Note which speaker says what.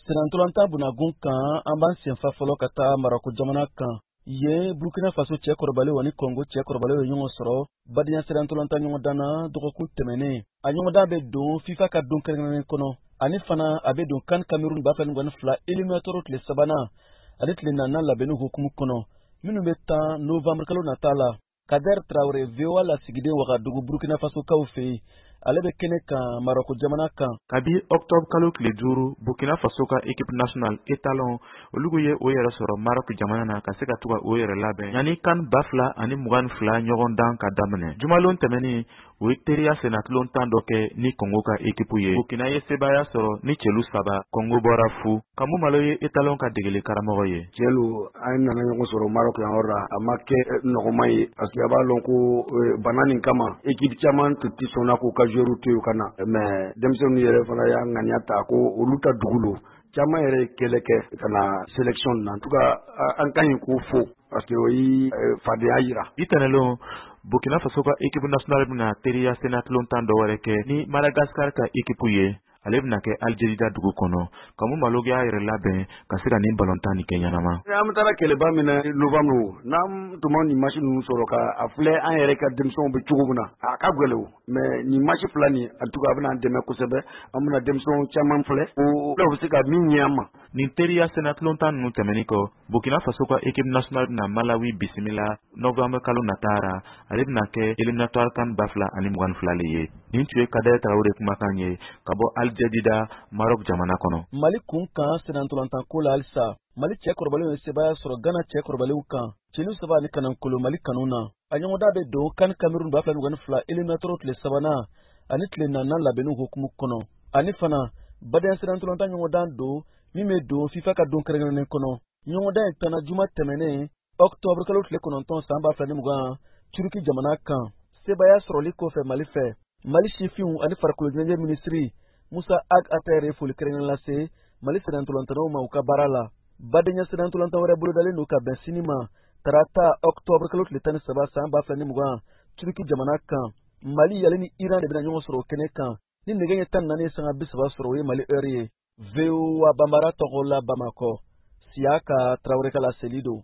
Speaker 1: Senantolanta bunagun kan an b'an senfa fɔlɔ ka taa Marɔku jamana kan. Yen Burkina Faso cɛ kɔrɔbalenw ani Congo cɛ kɔrɔbalenw ye ɲɔgɔn sɔrɔ badenya senantolanta ɲɔgɔndan na dɔgɔkun tɛmɛnen. A ɲɔgɔndan bɛ don FIFA ka don kɛrɛnkɛrɛnnen kɔnɔ ani fana a bɛ don CAN Cameroun 2022 éliminatoire tile sabanan ani tile naaninan labɛnni hukumu kɔnɔ minnu bɛ taa novembre kalo nata la. Kader Traoré VOA lasigiden Wagadugu Burkina Faso kaw fɛ yen ale bɛ kɛnɛ kan Marɔku jamana kan.
Speaker 2: Kabi octobre kalo tile 5 Burkina Faso ka équipe nationale étalon olugu ye o yɛrɛ sɔrɔ Marɔku jamana na ka se ka tuga o yɛrɛ labɛn yanni CAN 2022 ɲɔgɔndan ka daminɛ. Jumalon tɛmɛnin o ye teriya senatulon tan dɔ kɛ ni Congo ka équipe ye. Burkina ye sebaya sɔrɔ ni cɛlu 3 Congo bɔra fu. Kamu Malo ye étalon ka degeli karamɔgɔ ye.
Speaker 3: Cɛlu an nana ɲɔgɔn sɔrɔ Marɔku yan yɔrɔ la a ma kɛ nɔgɔma ye parce que a b'a lɔn ko bana nin kama équipe caman tun tɛ sɔnna k'u ka joueur to yen ka na mais denmisɛnninw yɛrɛ fana y'a ŋaniya ta ko olu ta dugu don caman yɛrɛ ye kɛlɛ kɛ ka na sélection na en tout cas an ka ɲi k'o fo parce que o yi fadenya yira.
Speaker 2: I tɛnɛnlen Burkina Faso ka équipe nationale bɛna teriya senatulon tan dɔ wɛrɛ kɛ ni Madagascar ka équipe ye. Ale bɛna kɛ Algérie da dugu kɔnɔ. Kamu Malo y'a yɛrɛ labɛn ka se ka nin ballontan nin kɛ ɲɛnama.
Speaker 3: An taara kɛlɛba min na novembre n'an tun ma nin match ninnu sɔrɔ ka a filɛ an yɛrɛ ka denmisɛnw bɛ cogo min na a ka gɛlɛn mais nin match fila nin en tout cas a bɛna an dɛmɛ kosɛbɛ an bɛna denmisɛnw caman filɛ o bɛ se ka min ɲɛ an ma.
Speaker 2: Nin teriya senatulon tan ninnu tɛmɛnin kɔ Burkina Faso ka équipe nationale bɛna Malawi bisimila novembre kalo natara ale bɛna kɛ éliminatoire CAN 2022 le ye. Nin tun ye Kader Traoré kumakan ye ka bɔ Aljedida Marɔku jamana kɔnɔ.
Speaker 1: Mali kun kan senantolantan ko la halisa Mali cɛ kɔrɔbalenw ye sebaya sɔrɔ Ghana cɛ kɔrɔbalenw kan cɛlu 3 ani Kanankolo Mali kanu na. A ɲɔgɔndan bɛ don CAN Cameroun 2022 éliminatoire tile sabanan ani tile naaninan labɛnni hukumu kɔnɔ ani fana badenya senantolantan ɲɔgɔndan don min bɛ don FIFA ka don kɛrɛnkɛrɛnnen kɔnɔ. Ɲɔgɔndan in tɛna juma tɛmɛnen octobre kalo tile 9 san 2020 Turki jamana kan. Sebaya sɔrɔli kɔfɛ Mali fɛ Mali sifinw ani farikolo ɲɛnajɛ minisiri Musa Ag Ater ye foli kɛrɛnkɛrɛnnen lase Mali senantolantanaw ma u ka baara la. Badenya senantolantan wɛrɛ bolodalen don ka bɛn sini ma tarata octobre kalo tile 13 san 2020 Turki jamana kan. Mali ale ni Iran de bɛna ɲɔgɔn sɔrɔ o kɛnɛ kan ni nɛgɛ ɲɛ 14 sanga 30 sɔrɔ o ye Mali heure ye. VOA Bambara tɔgɔ la Bamakɔ Siaka Traoré ka laseli don.